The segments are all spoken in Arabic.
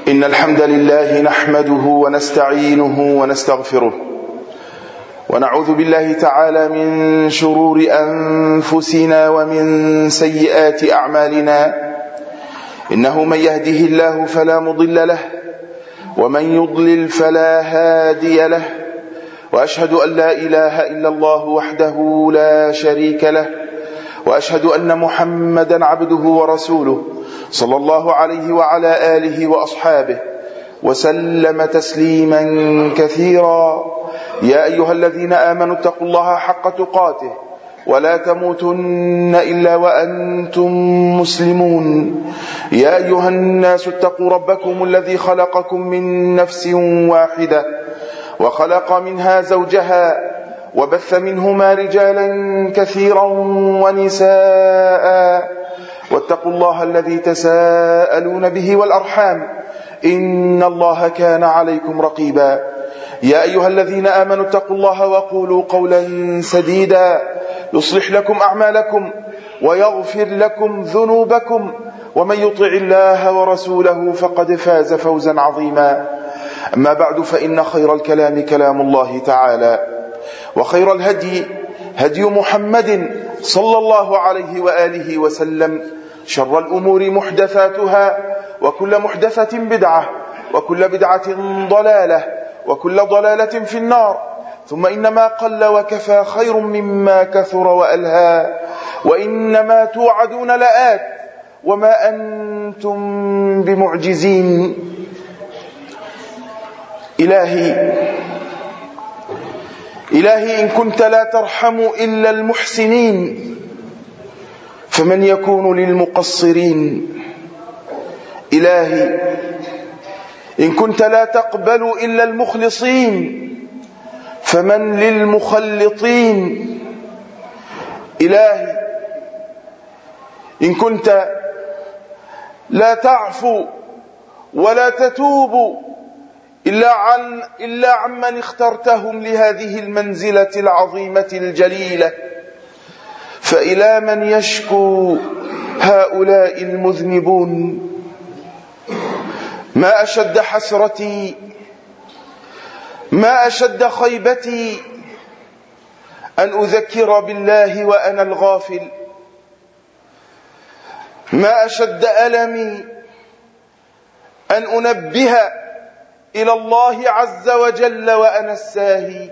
إن الحمد لله نحمده ونستعينه ونستغفره، ونعوذ بالله تعالى من شرور أنفسنا ومن سيئات أعمالنا. إنه من يهده الله فلا مضل له، ومن يضلل فلا هادي له، وأشهد أن لا إله إلا الله وحده لا شريك له، وأشهد أن محمدا عبده ورسوله صلى الله عليه وعلى آله وأصحابه وسلم تسليما كثيرا. يا أيها الذين آمنوا اتقوا الله حق تقاته ولا تموتن إلا وأنتم مسلمون. يا أيها الناس اتقوا ربكم الذي خلقكم من نفس واحدة، وخلق منها زوجها، وبث منهما رجالا كثيرا ونساء، واتقوا الله الذي تساءلون به والأرحام، إن الله كان عليكم رقيبا. يا أيها الذين آمنوا اتقوا الله وقولوا قولا سديدا يصلح لكم أعمالكم ويغفر لكم ذنوبكم، ومن يطع الله ورسوله فقد فاز فوزا عظيما. أما بعد، فإن خير الكلام كلام الله تعالى، وخير الهدي هدي محمد صلى الله عليه وآله وسلم. شر الأمور محدثاتها، وكل محدثة بدعة، وكل بدعة ضلالة، وكل ضلالة في النار. ثم إنما قل وكفى خير مما كثر وألهى، وإنما توعدون لآت وما أنتم بمعجزين. إلهي إن كنت لا ترحم إلا المحسنين، فمن يكون للمقصرين؟ إلهي إن كنت لا تقبل إلا المخلصين، فمن للمخلطين؟ إلهي إن كنت لا تعفو ولا تتوب إلا عمن اخترتهم لهذه المنزلة العظيمة الجليلة، فإلى من يشكو هؤلاء المذنبون؟ ما أشد حسرتي، ما أشد خيبتي أن أذكر بالله وأنا الغافل، ما أشد ألمي أن أنبه إلى الله عز وجل وأنا الساهي.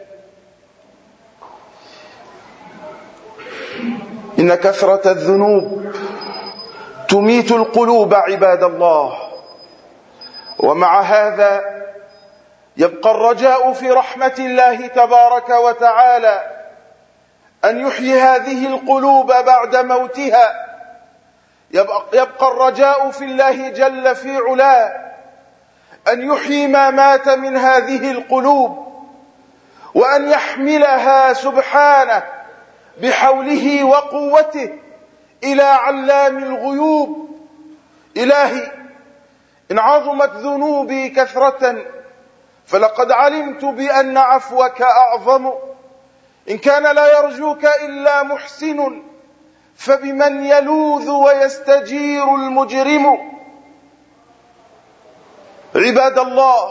إن كثرة الذنوب تميت القلوب عباد الله، ومع هذا يبقى الرجاء في رحمة الله تبارك وتعالى أن يحيي هذه القلوب بعد موتها. يبقى الرجاء في الله جل في علاه أن يحيي ما مات من هذه القلوب، وأن يحملها سبحانه بحوله وقوته إلى علام الغيوب. إلهي إن عظمت ذنوبي كثرة فلقد علمت بأن عفوك أعظم. إن كان لا يرجوك إلا محسن، فبمن يلوذ ويستجير المجرم؟ عباد الله،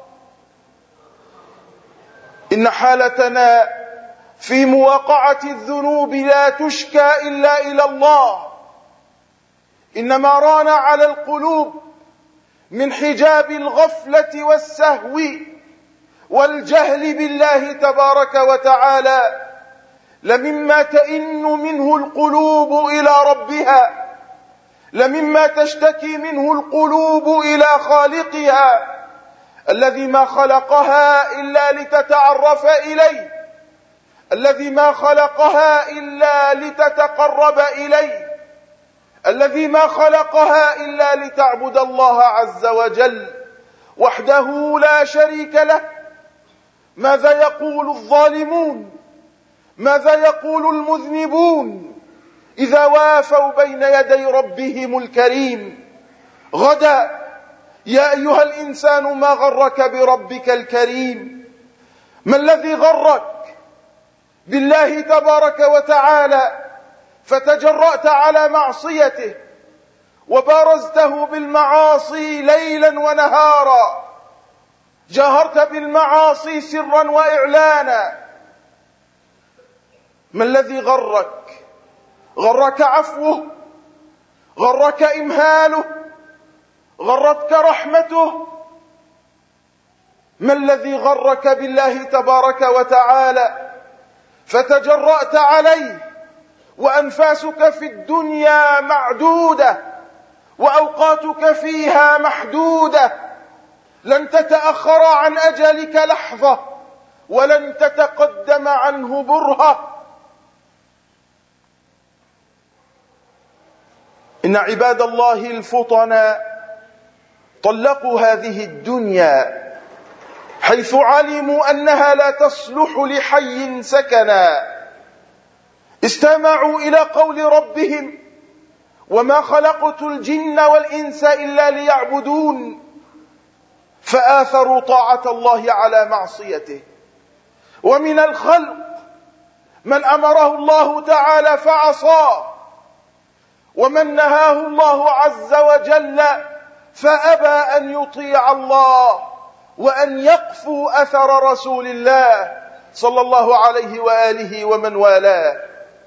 إن حالتنا في مواقعة الذنوب لا تشكى إلا إلى الله. إنما ران على القلوب من حجاب الغفلة والسهو والجهل بالله تبارك وتعالى لمما تئن منه القلوب إلى ربها، لمما تشتكي منه القلوب إلى خالقها الذي ما خلقها إلا لتتعرف إليه، الذي ما خلقها إلا لتتقرب إليه، الذي ما خلقها إلا لتعبد الله عز وجل وحده لا شريك له. ماذا يقول الظالمون؟ ماذا يقول المذنبون إذا وافوا بين يدي ربهم الكريم؟ غدا يا أيها الإنسان ما غرك بربك الكريم؟ ما الذي غرك بالله تبارك وتعالى فتجرأت على معصيته وبارزته بالمعاصي ليلا ونهارا، جاهرت بالمعاصي سرا وإعلانا. ما الذي غرك؟ غرك عفوه؟ غرك إمهاله؟ غرتك رحمته؟ ما الذي غرك بالله تبارك وتعالى فتجرأت عليه وأنفاسك في الدنيا معدودة وأوقاتك فيها محدودة، لن تتأخر عن أجلك لحظة ولن تتقدم عنه برهة. إن عباد الله الفطنا طلقوا هذه الدنيا حيث علموا أنها لا تصلح لحي سكنا، استمعوا إلى قول ربهم: وما خلقت الجن والإنس إلا ليعبدون، فآثروا طاعة الله على معصيته. ومن الخلق من أمره الله تعالى فعصاه، ومن نهاه الله عز وجل فأبى أن يطيع الله وأن يقفو أثر رسول الله صلى الله عليه وآله ومن والاه.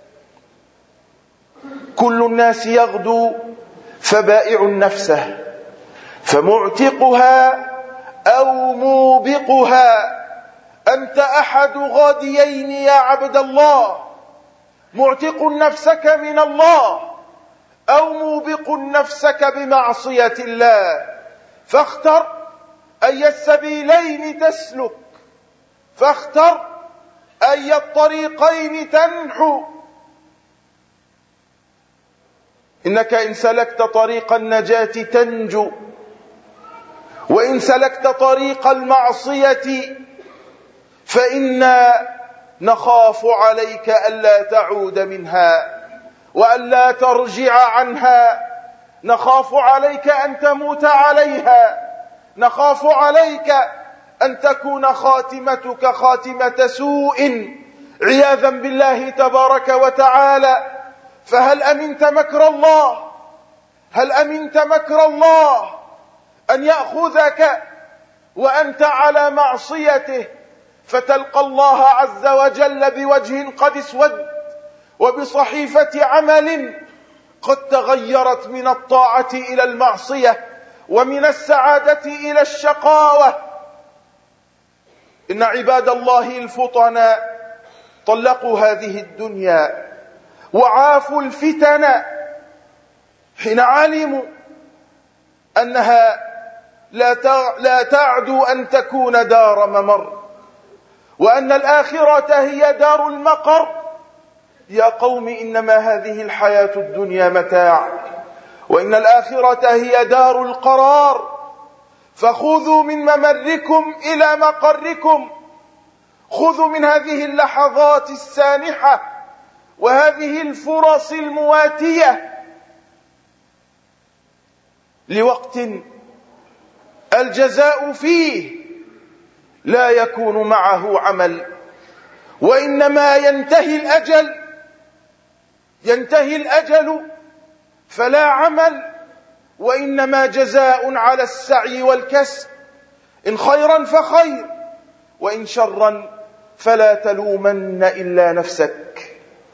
كل الناس يغدو فبائع نفسه فمعتقها أو موبقها. أنت أحد غاديين يا عبد الله، معتق نفسك من الله أو موبق نفسك بمعصية الله، فاختر أي السبيلين تسلك، فاختر أي الطريقين تنحو. إنك إن سلكت طريق النجاة تنجو، وإن سلكت طريق المعصية فإنا نخاف عليك ألا تعود منها وألا ترجع عنها، نخاف عليك أن تموت عليها، نخاف عليك أن تكون خاتمتك خاتمة سوء عياذا بالله تبارك وتعالى. فهل أمنت مكر الله؟ هل أمنت مكر الله أن يأخذك وأنت على معصيته فتلقى الله عز وجل بوجه قد اسود وبصحيفة عمل قد تغيرت من الطاعة إلى المعصية ومن السعادة إلى الشقاوة؟ إن عباد الله الفطنا طلقوا هذه الدنيا وعافوا الفتن حين علموا أنها لا تعدو أن تكون دار ممر، وأن الآخرة هي دار المقر. يا قوم إنما هذه الحياة الدنيا متاع، وإن الآخرة هي دار القرار، فخذوا من ممركم إلى مقركم، خذوا من هذه اللحظات السانحة وهذه الفرص المواتية لوقت الجزاء فيه لا يكون معه عمل، وإنما ينتهي الأجل فلا عمل، وإنما جزاء على السعي والكسب، إن خيرا فخير وإن شرا فلا تلومن إلا نفسك.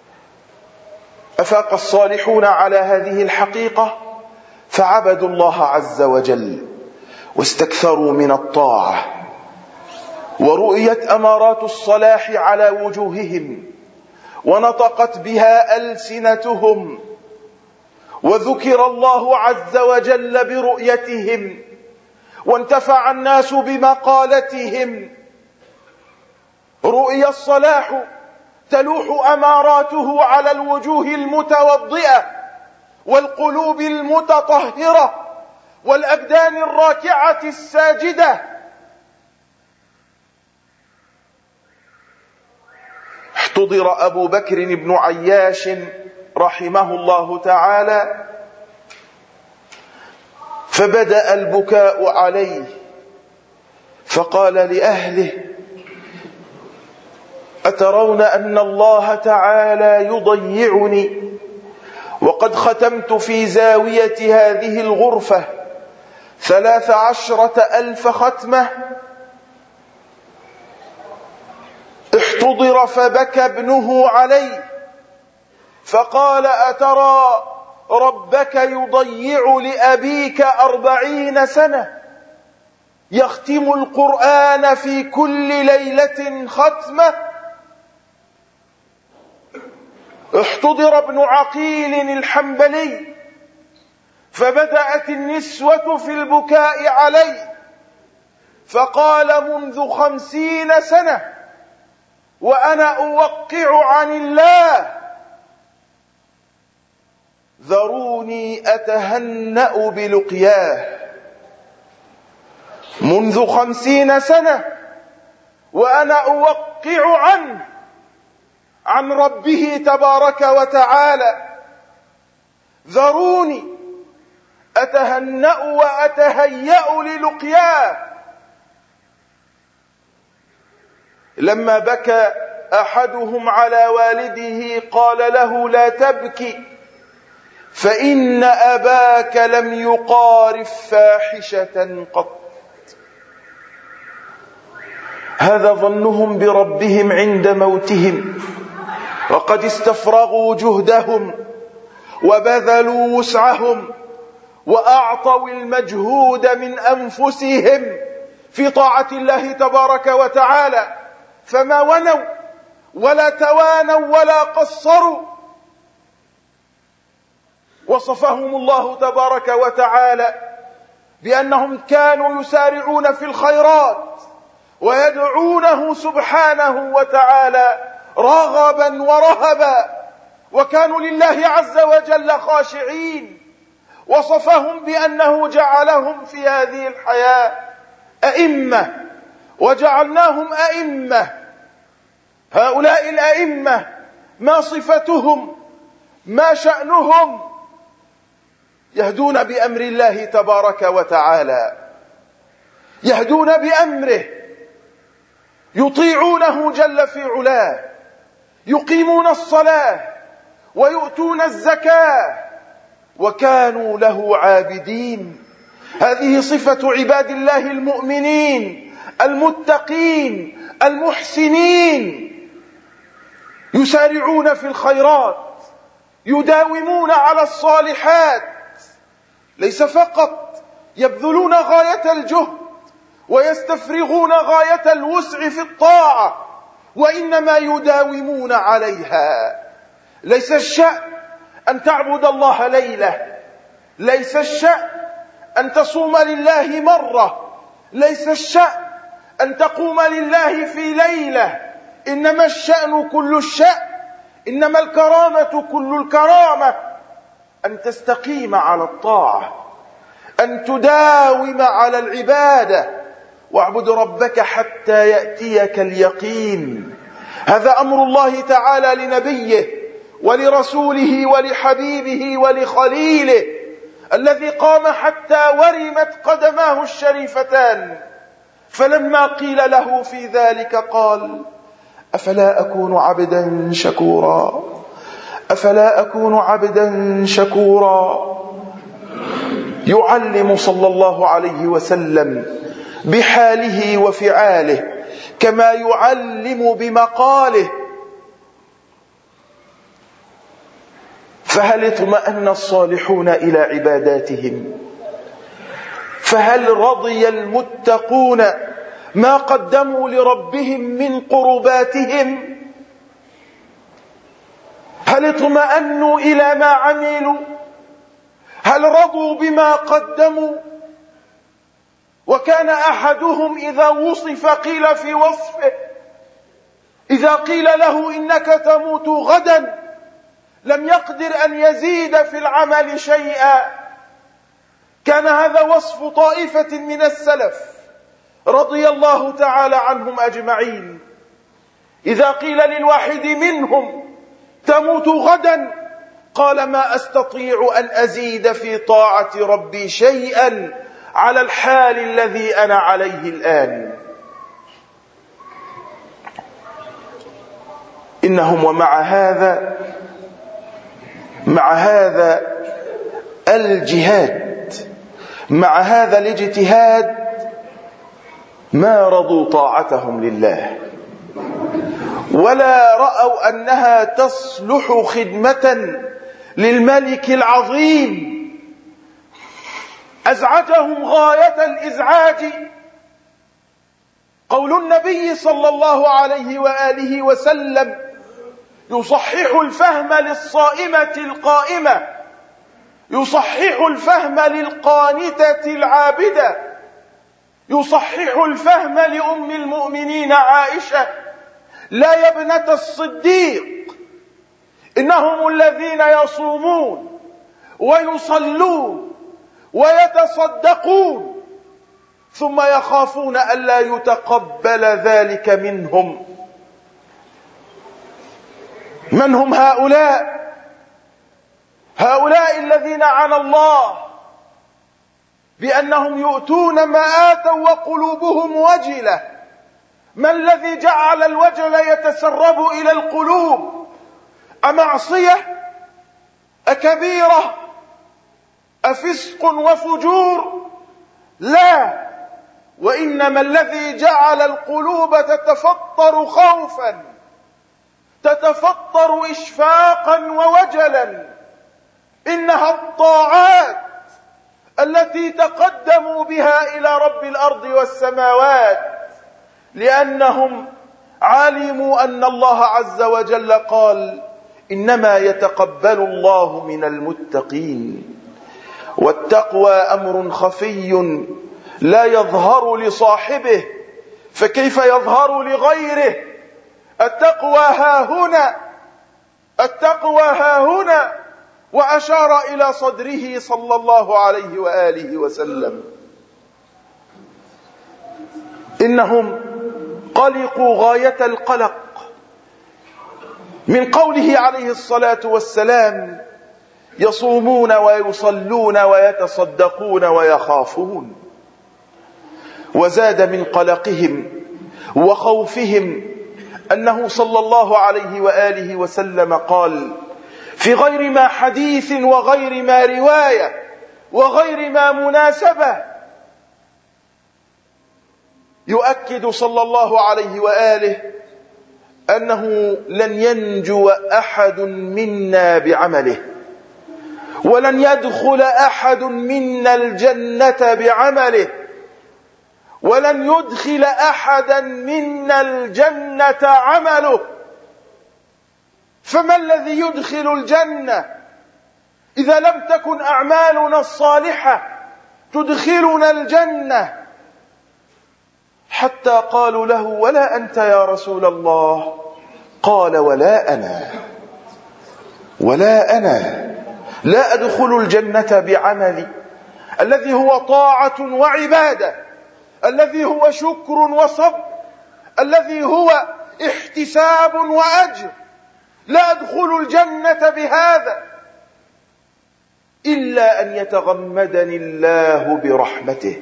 أفاق الصالحون على هذه الحقيقة فعبدوا الله عز وجل واستكثروا من الطاعة، ورؤيت أمارات الصلاح على وجوههم ونطقت بها ألسنتهم، وذكر الله عز وجل برؤيتهم وانتفع الناس بمقالتهم. رؤي الصلاح تلوح أماراته على الوجوه المتوضئة والقلوب المتطهرة والأبدان الراكعة الساجدة. احتضر أبو بكر بن عياش رحمه الله تعالى فبدأ البكاء عليه، فقال لأهله: أترون أن الله تعالى يضيعني وقد ختمت في زاوية هذه الغرفة 13,000 ختمة. احتضر فبكى ابنه عليه فقال: أترى ربك يضيع لأبيك 40 سنة يختم القرآن في كل ليلة ختمة؟ احتضر ابن عقيل الحنبلي فبدأت النسوة في البكاء عليه فقال: منذ 50 سنة وأنا أوقع عن الله، ذروني أتهنأ بلقياه. منذ 50 سنة وأنا أوقع عنه عن ربه تبارك وتعالى، ذروني أتهنأ وأتهيأ للقياه. لما بكى أحدهم على والده قال له: لا تبكي فإن أباك لم يقارف فاحشة قط. هذا ظنهم بربهم عند موتهم، وقد استفرغوا جهدهم وبذلوا وسعهم وأعطوا المجهود من أنفسهم في طاعة الله تبارك وتعالى، فما ونوا ولا توانوا ولا قصروا. وصفهم الله تبارك وتعالى بأنهم كانوا يسارعون في الخيرات ويدعونه سبحانه وتعالى رغبا ورهبا، وكانوا لله عز وجل خاشعين. وصفهم بأنه جعلهم في هذه الحياة أئمة وجعلناهم أئمة. هؤلاء الأئمة ما صفتهم؟ ما شأنهم؟ يهدون بأمر الله تبارك وتعالى، يهدون بأمره، يطيعونه جل في علاه، يقيمون الصلاة ويؤتون الزكاة، وكانوا له عابدين. هذه صفة عباد الله المؤمنين المتقين المحسنين، يسارعون في الخيرات، يداومون على الصالحات، ليس فقط يبذلون غاية الجهد ويستفرغون غاية الوسع في الطاعة، وإنما يداومون عليها. ليس الشأن أن تعبد الله ليلة، ليس الشأن أن تصوم لله مرة، ليس الشأن أن تقوم لله في ليلة، إنما الشأن كل الشأن، إنما الكرامة كل الكرامة أن تستقيم على الطاعة، أن تداوم على العبادة، واعبد ربك حتى يأتيك اليقين. هذا أمر الله تعالى لنبيه ولرسوله ولحبيبه ولخليله الذي قام حتى ورمت قدماه الشريفتان، فلما قيل له في ذلك قال: أفلا أكون عبدا شكورا، أفلا أكون عبدا شكورا. يعلم صلى الله عليه وسلم بحاله وفعاله كما يعلم بمقاله. فهل اطمأن الصالحون إلى عباداتهم؟ فهل رضي المتقون ما قدموا لربهم من قرباتهم؟ هل اطمأنوا إلى ما عملوا؟ هل رضوا بما قدموا؟ وكان أحدهم إذا وصف قيل في وصفه، إذا قيل له إنك تموت غدا لم يقدر أن يزيد في العمل شيئا. كان هذا وصف طائفة من السلف رضي الله تعالى عنهم أجمعين. إذا قيل للواحد منهم تموت غدا قال: ما أستطيع أن أزيد في طاعة ربي شيئا على الحال الذي أنا عليه الآن. إنهم ومع هذا مع هذا الجهاد، مع هذا الاجتهاد، ما رضوا طاعتهم لله، ولا رأوا أنها تصلح خدمة للملك العظيم. أزعجهم غاية الإزعاج قول النبي صلى الله عليه وآله وسلم: يصحح الفهم للصائمة القائمة، يصحح الفهم للقانتة العابدة، يصحح الفهم لأم المؤمنين عائشة: لا يا ابنة الصديق، إنهم الذين يصومون ويصلون ويتصدقون ثم يخافون ألا يتقبل ذلك منهم. من هم هؤلاء؟ هؤلاء الذين عنى الله بأنهم يؤتون ما آتوا وقلوبهم وجلة. ما الذي جعل الوجل يتسرب إلى القلوب؟ أمعصية؟ أكبيرة؟ أفسق وفجور؟ لا، وإنما الذي جعل القلوب تتفطر خوفا، تتفطر إشفاقا ووجلا، إنها الطاعات التي تقدموا بها إلى رب الأرض والسماوات، لأنهم علموا أن الله عز وجل قال: إنما يتقبل الله من المتقين. والتقوى أمر خفي لا يظهر لصاحبه، فكيف يظهر لغيره؟ التقوى ها هنا، التقوى ها هنا. وأشار إلى صدره صلى الله عليه وآله وسلم. إنهم قلقوا غاية القلق من قوله عليه الصلاة والسلام: يصومون ويصلون ويتصدقون ويخافون. وزاد من قلقهم وخوفهم أنه صلى الله عليه وآله وسلم قال في غير ما حديث وغير ما رواية وغير ما مناسبة، يؤكد صلى الله عليه وآله أنه لن ينجو أحد منا بعمله، ولن يدخل أحد منا الجنة بعمله، ولن يدخل أحدا منا الجنة عمله. فما الذي يدخل الجنة إذا لم تكن أعمالنا الصالحة تدخلنا الجنة؟ حتى قالوا له: ولا أنت يا رسول الله؟ قال: ولا أنا، ولا أنا لا أدخل الجنة بعملي الذي هو طاعة وعبادة، الذي هو شكر وصبر، الذي هو احتساب وأجر. لا أدخل الجنة بهذا إلا أن يتغمدني الله برحمته،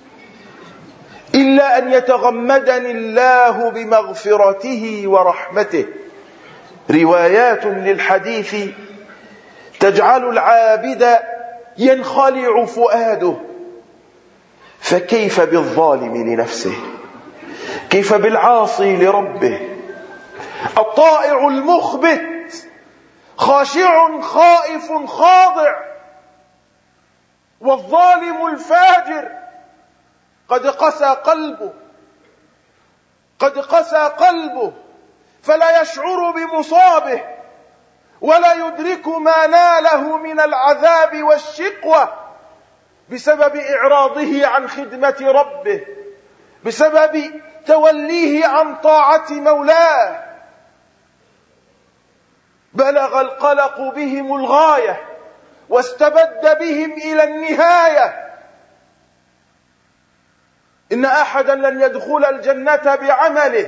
إلا أن يتغمدني الله بمغفرته ورحمته. روايات للحديث تجعل العابد ينخلع فؤاده. فكيف بالظالم لنفسه؟ كيف بالعاصي لربه؟ الطائع المخبت خاشع خائف خاضع، والظالم الفاجر قد قسى قلبه، قد قسى قلبه، فلا يشعر بمصابه ولا يدرك ما ناله من العذاب والشقوة بسبب إعراضه عن خدمة ربه، بسبب توليه عن طاعة مولاه. بلغ القلق بهم الغاية واستبد بهم إلى النهاية. إن أحدا لن يدخل الجنة بعمله،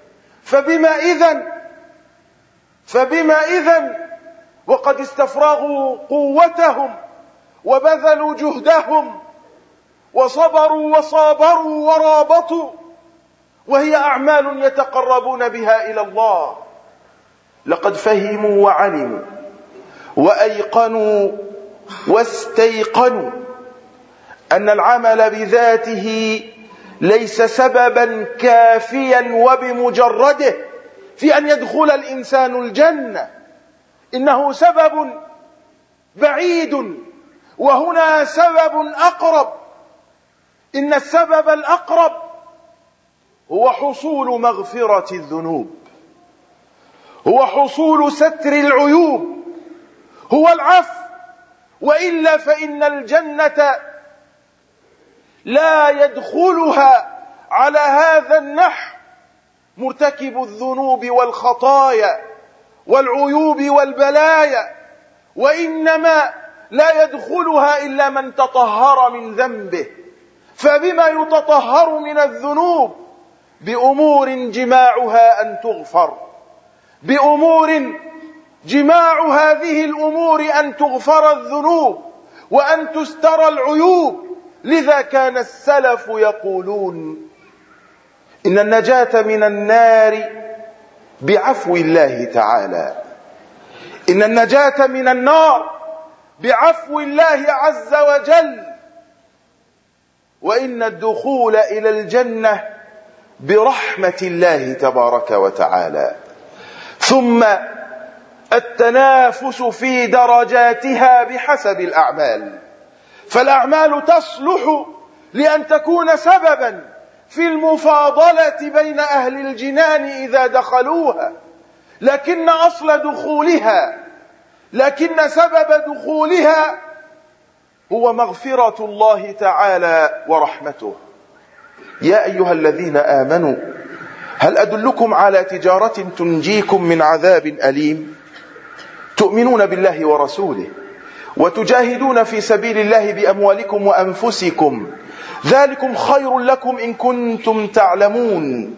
فبما إذن وقد استفرغوا قوتهم وبذلوا جهدهم وصبروا وصابروا ورابطوا، وهي أعمال يتقربون بها إلى الله. لقد فهموا وعلموا وأيقنوا واستيقنوا أن العمل بذاته ليس سببا كافيا وبمجرده في أن يدخل الإنسان الجنة، إنه سبب بعيد، وهنا سبب أقرب. إن السبب الأقرب هو حصول مغفرة الذنوب، هو حصول ستر العيوب، هو العفو. وإلا فإن الجنة لا يدخلها على هذا النحو مرتكب الذنوب والخطايا والعيوب والبلايا، وإنما لا يدخلها إلا من تطهر من ذنبه. فبما يتطهر من الذنوب؟ بأمور جماعها أن تغفر، بأمور جماع هذه الأمور أن تغفر الذنوب وأن تستر العيوب. لذا كان السلف يقولون إن النجاة من النار بعفو الله تعالى، إن النجاة من النار بعفو الله عز وجل، وإن الدخول إلى الجنة برحمة الله تبارك وتعالى. ثم التنافس في درجاتها بحسب الأعمال، فالأعمال تصلح لأن تكون سببا في المفاضلة بين أهل الجنان إذا دخلوها، لكن سبب دخولها هو مغفرة الله تعالى ورحمته. يا أيها الذين آمنوا هل أدلكم على تجارة تنجيكم من عذاب أليم؟ تؤمنون بالله ورسوله وتجاهدون في سبيل الله بأموالكم وأنفسكم، ذلكم خير لكم إن كنتم تعلمون،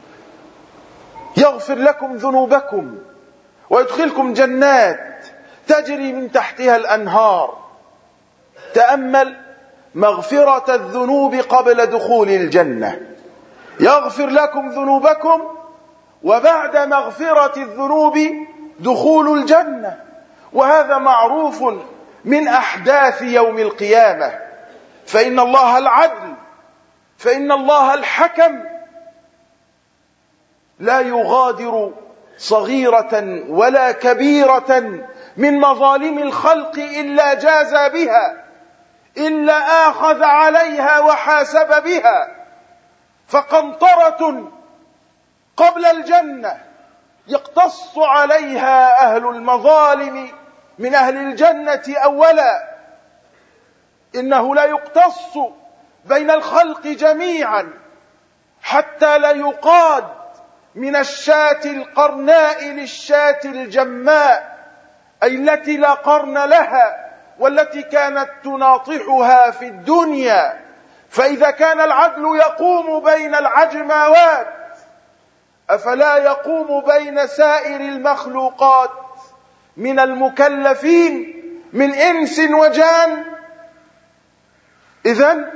يغفر لكم ذنوبكم ويدخلكم جنات تجري من تحتها الأنهار. تأمل مغفرة الذنوب قبل دخول الجنة، يغفر لكم ذنوبكم وبعد مغفرة الذنوب دخول الجنة. وهذا معروف من أحداث يوم القيامة، فإن الله العدل، فإن الله الحكم لا يغادر صغيرة ولا كبيرة من مظالم الخلق إلا جازى بها، إلا آخذ عليها وحاسب بها. فقنطرة قبل الجنة يقتص عليها أهل المظالم من أهل الجنة أولا، إنه لا يقتص بين الخلق جميعا حتى لا يقاد من الشاة القرناء للشاة الجماء، أي التي لا قرن لها والتي كانت تناطحها في الدنيا. فإذا كان العدل يقوم بين العجماوات، أفلا يقوم بين سائر المخلوقات من المكلفين من إنس وجان؟ إذن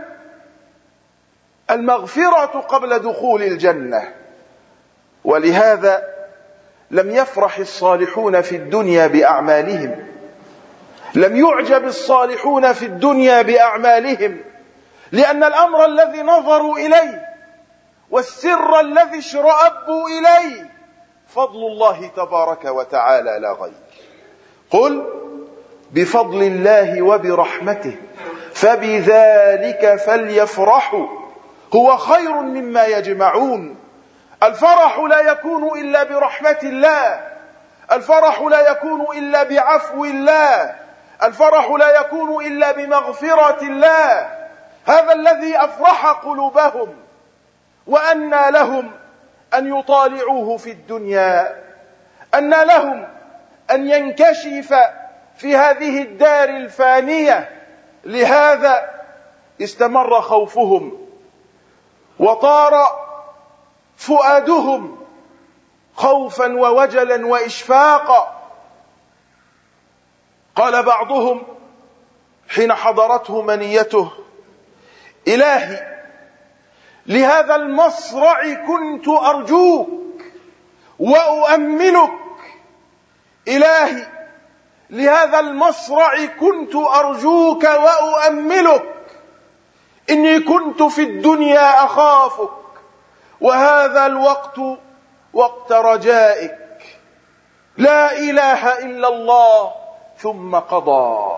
المغفرة قبل دخول الجنة. ولهذا لم يفرح الصالحون في الدنيا بأعمالهم، لم يعجب الصالحون في الدنيا بأعمالهم، لأن الأمر الذي نظروا إليه والسر الذي اشرأبوا إليه فضل الله تبارك وتعالى لا غير. قل بفضل الله وبرحمته فبذلك فليفرحوا هو خير مما يجمعون. الفرح لا يكون إلا برحمة الله، الفرح لا يكون إلا بعفو الله، الفرح لا يكون إلا بمغفرة الله. هذا الذي أفرح قلوبهم. وأنى لهم أن يطالعوه في الدنيا، أنى لهم أن ينكشف في هذه الدار الفانية. لهذا استمر خوفهم وطار فؤادهم خوفا ووجلا وإشفاقا. قال بعضهم حين حضرته منيته: إلهي لهذا المصرع كنت أرجوك وأؤملك، إلهي لهذا المصرع كنت أرجوك وأؤملك، إني كنت في الدنيا أخافك، وهذا الوقت وقت رجائك. لا إله إلا الله، ثم قضى.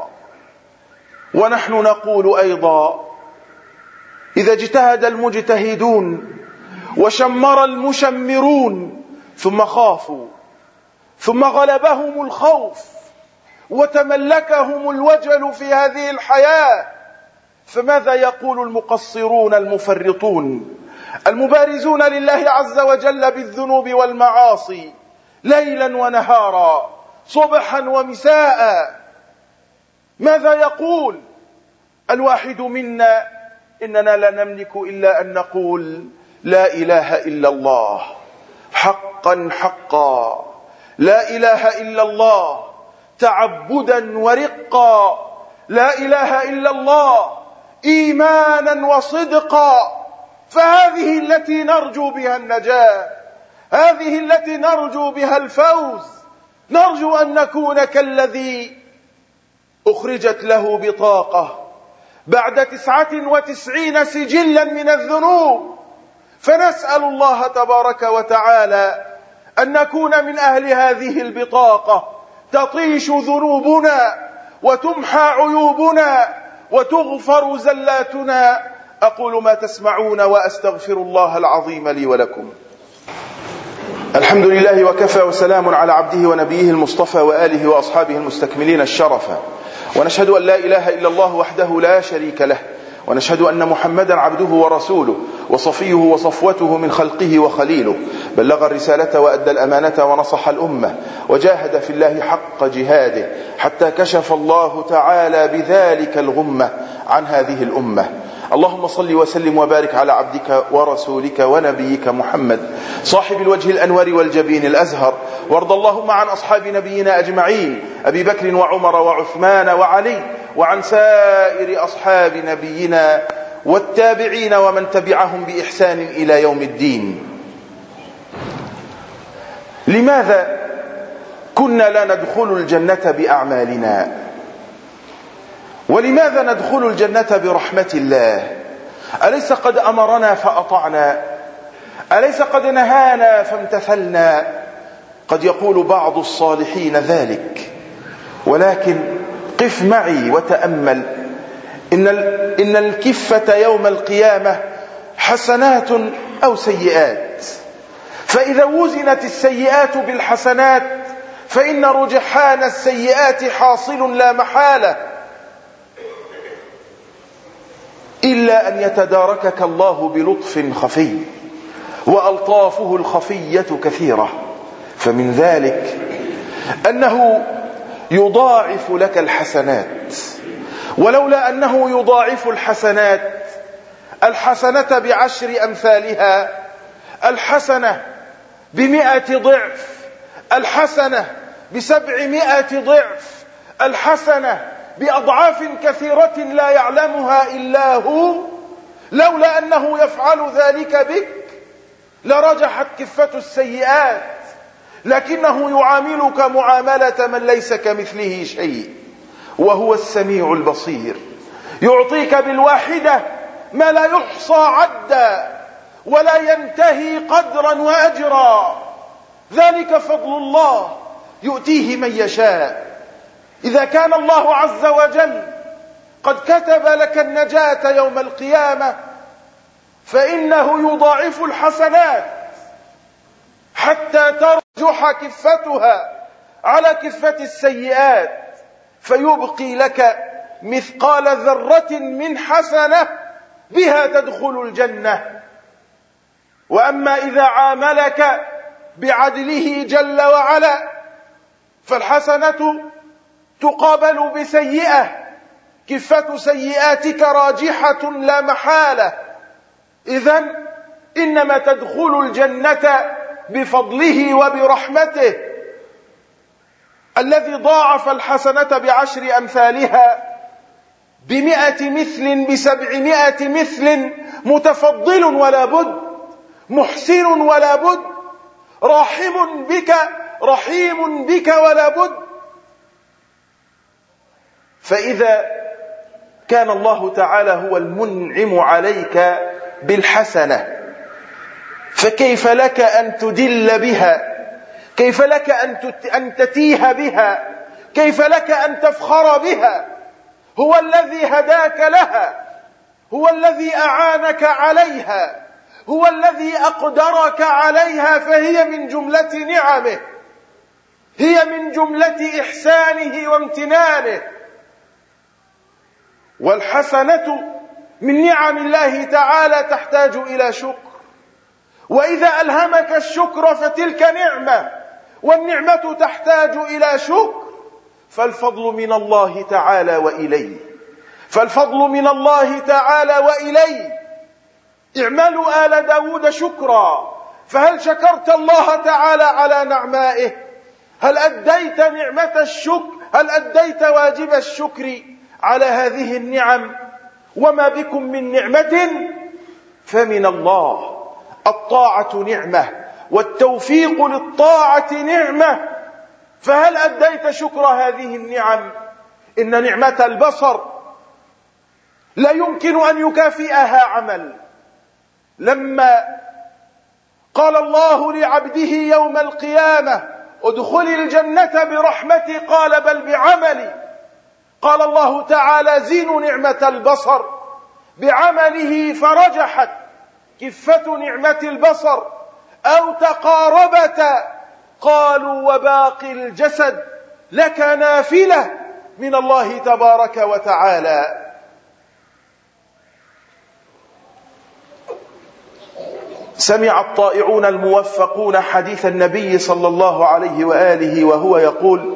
ونحن نقول أيضا: إذا اجتهد المجتهدون وشمر المشمرون ثم خافوا، ثم غلبهم الخوف وتملكهم الوجل في هذه الحياة، فماذا يقول المقصرون المفرطون المبارزون لله عز وجل بالذنوب والمعاصي ليلا ونهارا، صبحا ومساء؟ ماذا يقول الواحد منا؟ إننا لا نملك إلا أن نقول: لا إله إلا الله، حقا حقا، لا إله إلا الله، تعبدا ورقا، لا إله إلا الله، إيمانا وصدقا. فهذه التي نرجو بها النجاة، هذه التي نرجو بها الفوز. نرجو أن نكون كالذي أخرجت له بطاقة بعد 99 سجلا من الذنوب، فنسأل الله تبارك وتعالى أن نكون من أهل هذه البطاقة، تطيش ذنوبنا وتمحى عيوبنا وتغفر زلاتنا. أقول ما تسمعون وأستغفر الله العظيم لي ولكم. الحمد لله وكفى، وسلام على عبده ونبيه المصطفى وآله وأصحابه المستكملين الشرفة. ونشهد أن لا إله إلا الله وحده لا شريك له، ونشهد أن محمدا عبده ورسوله وصفيه وصفوته من خلقه وخليله، بلغ الرسالة وأدى الأمانة ونصح الأمة، وجاهد في الله حق جهاده حتى كشف الله تعالى بذلك الغمة عن هذه الأمة. اللهم صل وسلم وبارك على عبدك ورسولك ونبيك محمد صاحب الوجه الأنور والجبين الأزهر، وارض اللهم عن أصحاب نبينا أجمعين، أبي بكر وعمر وعثمان وعلي، وعن سائر أصحاب نبينا والتابعين ومن تبعهم بإحسان إلى يوم الدين. لماذا كنا لا ندخل الجنة بأعمالنا؟ ولماذا ندخل الجنة برحمة الله؟ أليس قد أمرنا فأطعنا؟ أليس قد نهانا فامتثلنا؟ قد يقول بعض الصالحين ذلك، ولكن قف معي وتأمل. إن الكفة يوم القيامة حسنات أو سيئات، فإذا وزنت السيئات بالحسنات فإن رجحان السيئات حاصل لا محالة، إلا أن يتداركك الله بلطف خفي، وألطافه الخفية كثيرة. فمن ذلك أنه يضاعف لك الحسنات، ولولا أنه يضاعف الحسنات، الحسنة ب10 أمثالها، الحسنة ب100 ضعف، الحسنة ب700 ضعف، الحسنة بأضعاف كثيرة لا يعلمها إلا هو. لولا أنه يفعل ذلك بك لرجحت كفة السيئات، لكنه يعاملك معاملة من ليس كمثله شيء وهو السميع البصير، يعطيك بالواحدة ما لا يحصى عدا ولا ينتهي قدرا وأجرا. ذلك فضل الله يؤتيه من يشاء. إذا كان الله عز وجل قد كتب لك النجاة يوم القيامة فإنه يضاعف الحسنات حتى ترجح كفتها على كفة السيئات، فيبقي لك مثقال ذرة من حسنة بها تدخل الجنة. وأما إذا عاملك بعدله جل وعلا فالحسنة تقابل بسيئة، كفة سيئاتك راجحة لا محالة. إذن إنما تدخل الجنة بفضله وبرحمته الذي ضاعف الحسنة ب10 أمثالها، ب100 مثل، ب700 مثل، متفضل ولا بد، محسن ولا بد، راحم بك رحيم بك ولا بد. فإذا كان الله تعالى هو المنعم عليك بالحسنة، فكيف لك أن تدل بها؟ كيف لك أن تتيه بها؟ كيف لك أن تفخر بها؟ هو الذي هداك لها، هو الذي أعانك عليها، هو الذي أقدرك عليها، فهي من جملة نعمه، هي من جملة إحسانه وامتنانه. والحسنة من نعم الله تعالى تحتاج إلى شكر، وإذا ألهمك الشكر فتلك نعمة، والنعمة تحتاج إلى شكر. فالفضل من الله تعالى وإليه، فالفضل من الله تعالى وإليه. اعملوا آل داود شكرا، فهل شكرت الله تعالى على نعمائه؟ هل أديت نعمة الشكر؟ هل أديت واجب الشكر على هذه النعم؟ وما بكم من نعمة فمن الله. الطاعة نعمة، والتوفيق للطاعة نعمة، فهل أديت شكر هذه النعم؟ إن نعمة البصر لا يمكن أن يكافئها عمل. لما قال الله لعبده يوم القيامة ادخل الجنة برحمتي قال بل بعملي، قال الله تعالى زينوا نعمة البصر بعمله فرجحت كفة نعمة البصر أو تقاربتا، قالوا وباقي الجسد لك نافلة من الله تبارك وتعالى. سمع الطائعون الموفقون حديث النبي صلى الله عليه وآله وهو يقول: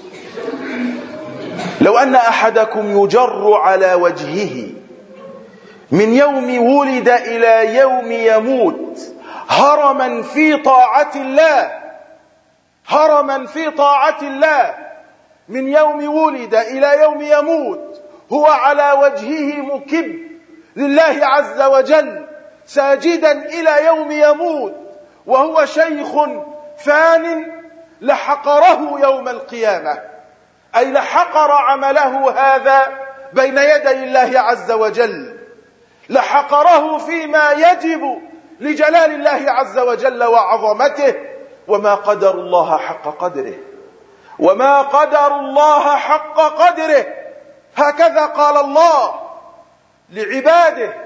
لو أن أحدكم يجر على وجهه من يوم ولد إلى يوم يموت هرما في طاعة الله، هرما في طاعة الله، من يوم ولد إلى يوم يموت هو على وجهه مكب لله عز وجل ساجدا إلى يوم يموت وهو شيخ فان، لحقره يوم القيامة، أي لحقر عمله هذا بين يدي الله عز وجل، لحقره فيما يجب لجلال الله عز وجل وعظمته. وما قدر الله حق قدره، وما قدر الله حق قدره، هكذا قال الله لعباده.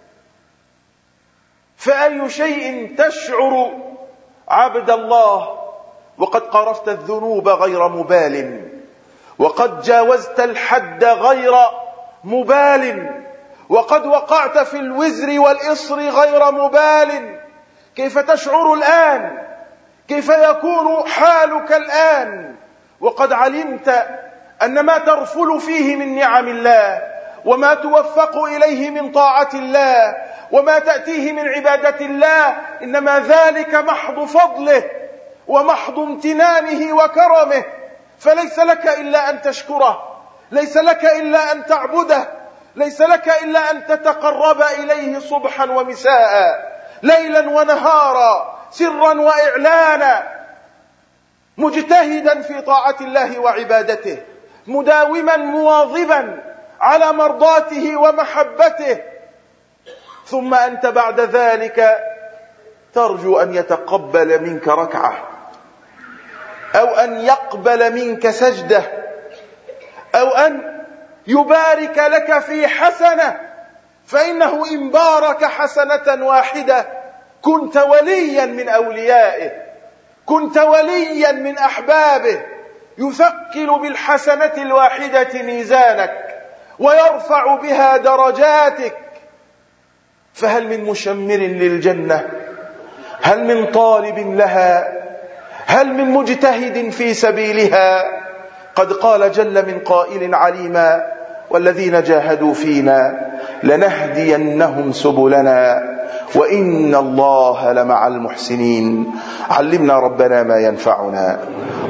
فأي شيء تشعر عبد الله وقد قرفت الذنوب غير مبال، وقد جاوزت الحد غير مبال، وقد وقعت في الوزر والإصر غير مبال؟ كيف تشعر الآن؟ كيف يكون حالك الآن وقد علمت أن ما ترفل فيه من نعم الله، وما توفق إليه من طاعة الله، وما تأتيه من عبادة الله، إنما ذلك محض فضله ومحض امتنانه وكرمه، فليس لك إلا أن تشكره، ليس لك إلا أن تعبده، ليس لك إلا أن تتقرب إليه صبحا ومساء، ليلا ونهارا، سرا وإعلانا، مجتهدا في طاعة الله وعبادته، مداوما مواظبا على مرضاته ومحبته. ثم أنت بعد ذلك ترجو أن يتقبل منك ركعة، أو أن يقبل منك سجدة، أو أن يبارك لك في حسنة، فإنه إن بارك حسنة واحدة كنت وليا من أوليائه، كنت وليا من أحبابه، يثقل بالحسنة الواحدة ميزانك ويرفع بها درجاتك. فهل من مشمر للجنة؟ هل من طالب لها؟ هل من مجتهد في سبيلها؟ قد قال جل من قائل عليما: والذين جاهدوا فينا لنهدينهم سبلنا وإن الله لمع المحسنين. علمنا ربنا ما ينفعنا،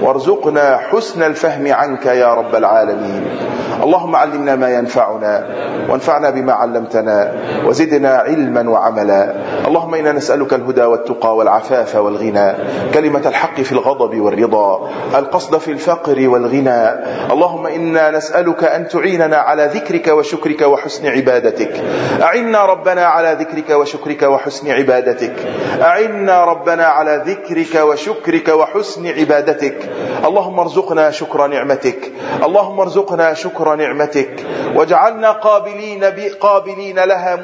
وارزقنا حسن الفهم عنك يا رب العالمين. اللهم علمنا ما ينفعنا وانفعنا بما علمتنا وزدنا علما وعملا. اللهم إنا نسألك الهدى والتقى والعفاف والغنى، كلمة الحق في الغضب والرضا، القصد في الفقر والغنى. اللهم إنا نسألك أن تعيننا على ذكرك وشكرك وحسن عبادتك. أعنا ربنا على ذكرك وشكرك وحسن عبادتك. أعنا ربنا على ذكرك وشكرك وحسن عبادتك. اللهم ارزقنا شكر نعمتك، اللهم ارزقنا شكر نعمتك، واجعلنا قابلين لها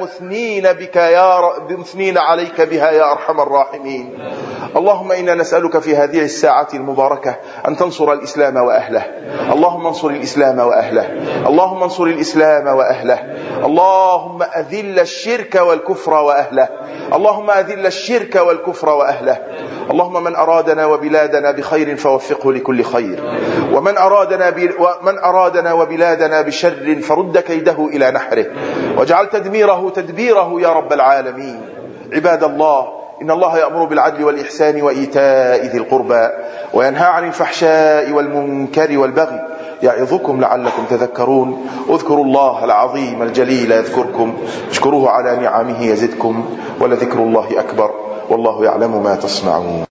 مثنين عليك بها يا أرحم الراحمين. اللهم إنا نسألك في هذه الساعة المباركة أن تنصر الإسلام وأهله. اللهم انصر الإسلام وأهله، اللهم انصر الإسلام وأهله. اللهم أذل الشرك والكفر وأهله، اللهم أذل الشرك والكفر وأهله. اللهم من أرادنا وبلادنا بخير فوفقه لكل خير، ومن أرادنا وبلادنا بشر فرد كيده إلى نحره، واجعل تدبيره يا رب العالمين. عباد الله، إن الله يأمر بالعدل والإحسان وإيتاء ذي القربى وينهى عن الفحشاء والمنكر والبغي يعظكم لعلكم تذكرون. اذكروا الله العظيم الجليل يذكركم، اشكروه على نعمه يزدكم، ولذكر الله أكبر، والله يعلم ما تصنعون.